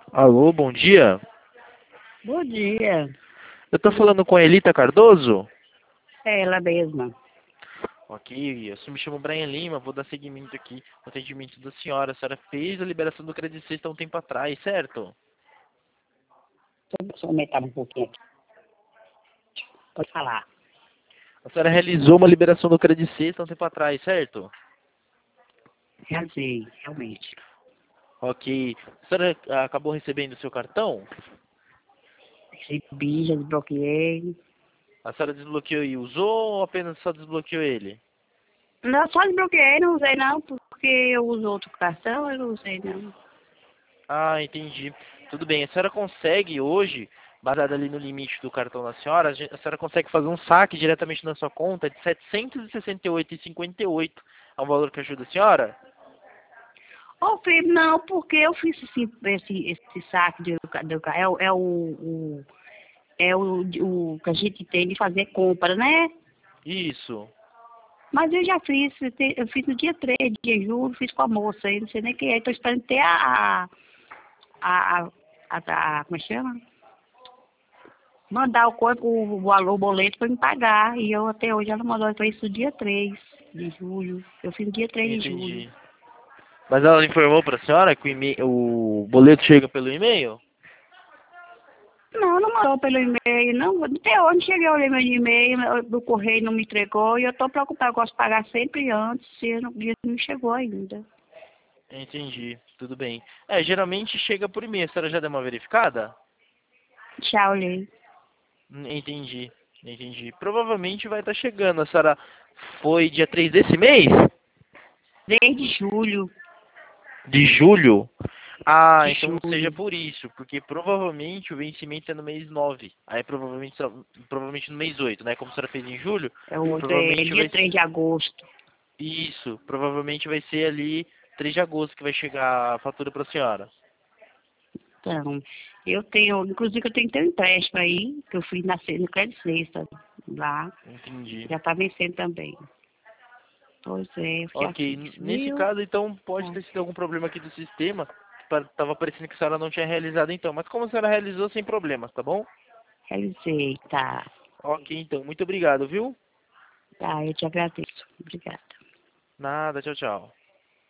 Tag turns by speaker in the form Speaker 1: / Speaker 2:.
Speaker 1: Alô, bom dia.
Speaker 2: Bom dia.
Speaker 1: Eu tô falando com a Elita Cardoso?
Speaker 2: É ela mesma.
Speaker 1: Ok, eu me chamo Brian Lima, vou dar seguimento aqui no atendimento da senhora. A senhora fez a liberação do Credit Sexta há um tempo atrás, certo?
Speaker 2: Deixa eu aumentar um pouquinho aqui. Pode falar.
Speaker 1: A senhora realizou uma liberação do Credit Sexta há um tempo atrás, certo?
Speaker 2: Realizei, realmente.
Speaker 1: Ok. A senhora acabou recebendo o seu cartão?
Speaker 2: Recebi, já desbloqueei.
Speaker 1: A senhora desbloqueou e usou ou apenas só desbloqueou ele?
Speaker 2: Não, só desbloqueei, não usei não, porque eu uso outro cartão, eu não usei não.
Speaker 1: Ah, entendi. Tudo bem. A senhora consegue hoje, baseado ali no limite do cartão da senhora, a senhora consegue fazer um saque diretamente na sua conta de R$ 768,58. É um valor que ajuda a senhora?
Speaker 2: Ô, filho, não, porque eu fiz esse saque é o que a gente tem de fazer compra, né?
Speaker 1: Isso.
Speaker 2: Mas eu já fiz, eu fiz no dia 3 de julho, fiz com a moça aí, não sei nem quem é, tô esperando ter a, como é que chama? Mandar o boleto para me pagar. E eu até hoje ela mandou para isso no dia 3 de julho. Eu fiz no dia 3 de julho.
Speaker 1: Entendi. Mas ela informou para a senhora que o boleto chega pelo e-mail?
Speaker 2: Não, não mandou pelo e-mail, não. Até hoje cheguei o meu e-mail, do correio não me entregou e eu estou preocupada, eu gosto de pagar sempre antes, e o dia não chegou ainda.
Speaker 1: Entendi. Tudo bem. Geralmente chega por e-mail. A senhora já deu uma verificada?
Speaker 2: Já olhei.
Speaker 1: Entendi. Entendi. Provavelmente vai estar chegando. A senhora foi dia 3 desse mês?
Speaker 2: 3 de julho,
Speaker 1: De julho? Ah,
Speaker 2: de
Speaker 1: então seja
Speaker 2: julho.
Speaker 1: por isso, porque provavelmente o vencimento é no mês 9. Aí provavelmente no mês 8, né? Como a senhora fez em julho,
Speaker 2: É o outro, é
Speaker 1: provavelmente
Speaker 2: dia
Speaker 1: vai
Speaker 2: 3 de agosto.
Speaker 1: isso, provavelmente vai ser ali 3 de agosto que vai chegar a fatura para a senhora.
Speaker 2: Então, inclusive eu tenho que ter um empréstimo aí, que eu fui nascer no Crédito Sexta, lá.
Speaker 1: Entendi.
Speaker 2: Já está vencendo também. Pois é, eu já
Speaker 1: Ok,
Speaker 2: fiz,
Speaker 1: nesse
Speaker 2: viu?
Speaker 1: caso então pode
Speaker 2: É.
Speaker 1: ter sido algum problema aqui do sistema, tava parecendo que a senhora não tinha realizado então, mas como a senhora realizou sem problemas, tá bom?
Speaker 2: Realizei, tá.
Speaker 1: Ok, então, muito obrigado, viu?
Speaker 2: Tá, eu te agradeço. Obrigada.
Speaker 1: Nada, tchau, tchau.